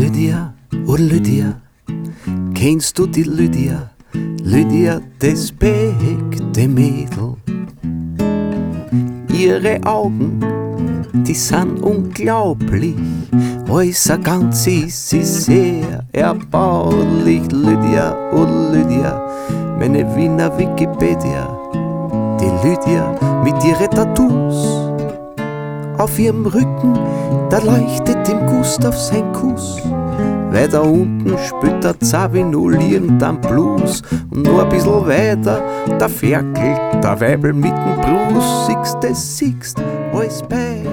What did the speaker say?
Lydia, oh Lydia, kennst du die Lydia? Lydia, das bewegte Mädel. Ihre Augen, die sind unglaublich, alles ein ganz ist sie sehr erbaulich. Lydia, oh Lydia, meine Wiener Wikipedia. Die Lydia mit ihren Tattoos. Auf ihrem Rücken, da leuchtet dem Gustav sein Kuss. Weiter unten spielt der Zavino irgendein Blues. Und noch ein bisschen weiter, da ferkelt der Weibel mit dem Brus. Siehst, alles bei